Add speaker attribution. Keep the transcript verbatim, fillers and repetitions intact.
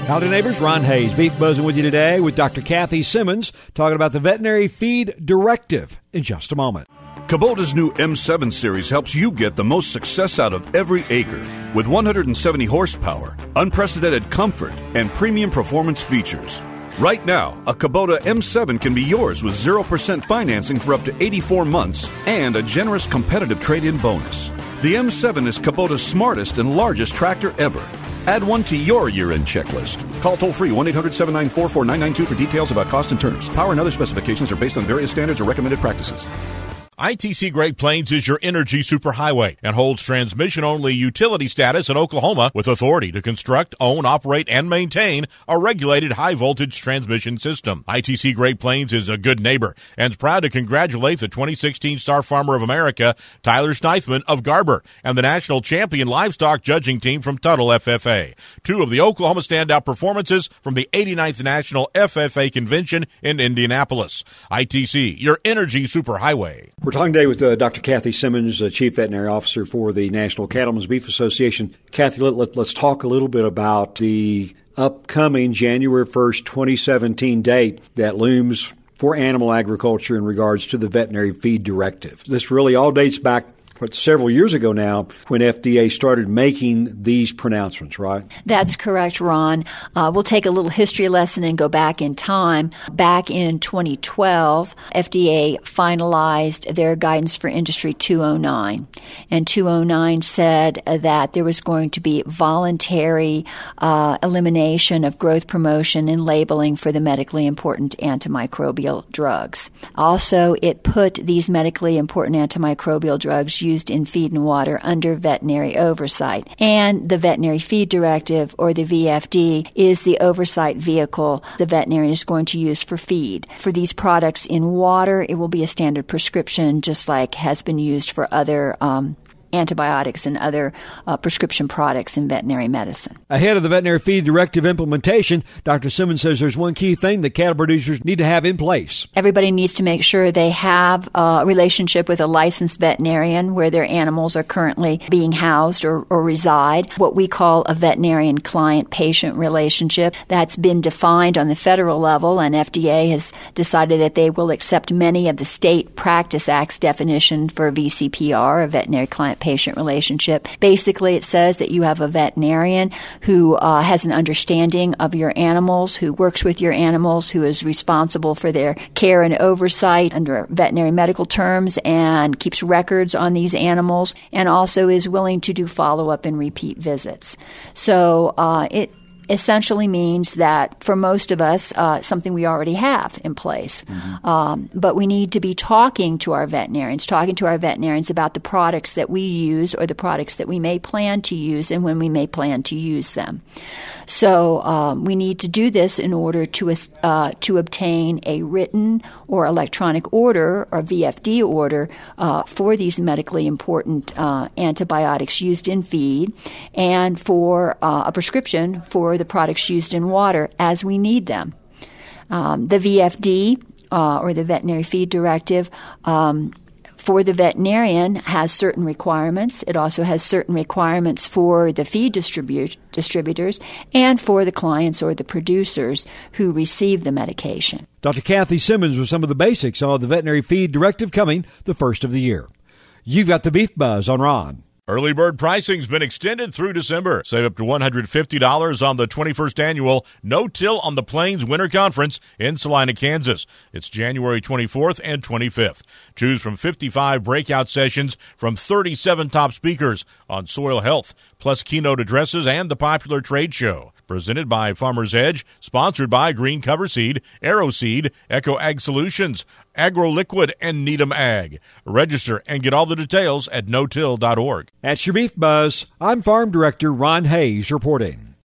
Speaker 1: Howdy, neighbors. Ron Hayes, Beef Buzzing with you today with Doctor Kathy Simmons, talking about the Veterinary Feed Directive in just a moment.
Speaker 2: Kubota's new M seven series helps you get the most success out of every acre with one hundred seventy horsepower, unprecedented comfort, and premium performance features. Right now, a Kubota M seven can be yours with zero percent financing for up to eighty-four months and a generous competitive trade-in bonus. The M seven is Kubota's smartest and largest tractor ever. Add one to your year-end checklist. Call toll-free one eight hundred seven nine four four nine nine two for details about cost and terms. Power and other specifications are based on various standards or recommended practices.
Speaker 3: I T C Great Plains is your energy superhighway and holds transmission-only utility status in Oklahoma with authority to construct, own, operate, and maintain a regulated high-voltage transmission system. I T C Great Plains is a good neighbor and is proud to congratulate the twenty sixteen Star Farmer of America, Tyler Steiffman of Garber, and the national champion livestock judging team from Tuttle F F A. Two of the Oklahoma standout performances from the eighty-ninth National F F A Convention in Indianapolis. I T C, your energy superhighway.
Speaker 1: We're talking today with uh, Doctor Kathy Simmons, uh, Chief Veterinary Officer for the National Cattlemen's Beef Association. Kathy, let, let, let's talk a little bit about the upcoming January first, twenty seventeen date that looms for animal agriculture in regards to the Veterinary Feed Directive. This really all dates back But several years ago now when F D A started making these pronouncements, right?
Speaker 4: That's correct, Ron. Uh, we'll take a little history lesson and go back in time. Back in twenty twelve, F D A finalized their guidance for Industry two oh nine. And two oh nine said that there was going to be voluntary uh, elimination of growth promotion and labeling for the medically important antimicrobial drugs. Also, it put these medically important antimicrobial drugs used in feed and water under veterinary oversight. And the Veterinary Feed Directive, or the V F D, is the oversight vehicle the veterinarian is going to use for feed. For these products in water, it will be a standard prescription, just like has been used for other um, antibiotics and other uh, prescription products in veterinary medicine.
Speaker 1: Ahead of the Veterinary Feed Directive implementation, Doctor Simmons says there's one key thing that cattle producers need to have in place.
Speaker 4: Everybody needs to make sure they have a relationship with a licensed veterinarian where their animals are currently being housed or, or reside, what we call a veterinarian client-patient relationship. That's been defined on the federal level, and F D A has decided that they will accept many of the State Practice Act's definition for V C P R, a veterinary client patient relationship. Basically, it says that you have a veterinarian who uh, has an understanding of your animals, who works with your animals, who is responsible for their care and oversight under veterinary medical terms and keeps records on these animals, and also is willing to do follow-up and repeat visits. So uh, it essentially means that for most of us, uh, something we already have in place. Mm-hmm. Um, but we need to be talking to our veterinarians, talking to our veterinarians about the products that we use or the products that we may plan to use and when we may plan to use them. So um, we need to do this in order to uh, to obtain a written or electronic order or V F D order uh, for these medically important uh, antibiotics used in feed and for uh, a prescription for the products used in water as we need them. Um, the V F D uh, or the Veterinary Feed Directive um, for the veterinarian has certain requirements. It also has certain requirements for the feed distribu- distributors and for the clients or the producers who receive the medication.
Speaker 1: Doctor Kathy Simmons with some of the basics on the Veterinary Feed Directive coming the first of the year. You've got the Beef Buzz on Ron.
Speaker 3: Early bird pricing's been extended through December. Save up to one hundred fifty dollars on the twenty-first annual No-Till on the Plains Winter Conference in Salina, Kansas. It's January twenty-fourth and twenty-fifth. Choose from fifty-five breakout sessions from thirty-seven top speakers on soil health, plus keynote addresses and the popular trade show. Presented by Farmer's Edge, sponsored by Green Cover Seed, Arrow Seed, Echo Ag Solutions, AgroLiquid, and Needham Ag. Register and get all the details at no till dot org.
Speaker 1: At your Beef Buzz, I'm Farm Director Ron Hayes reporting.